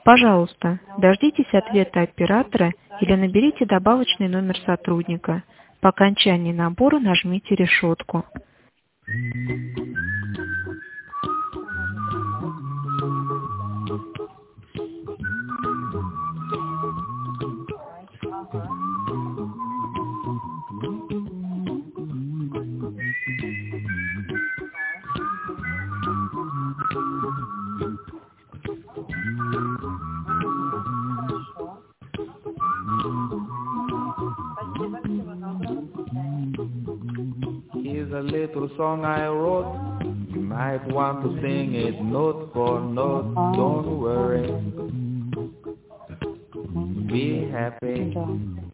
Пожалуйста, дождитесь ответа оператора или наберите добавочный номер сотрудника. По окончании набора нажмите решетку. Here's a little song I wrote. You might want to sing it note for note. Don't worry. Be happy.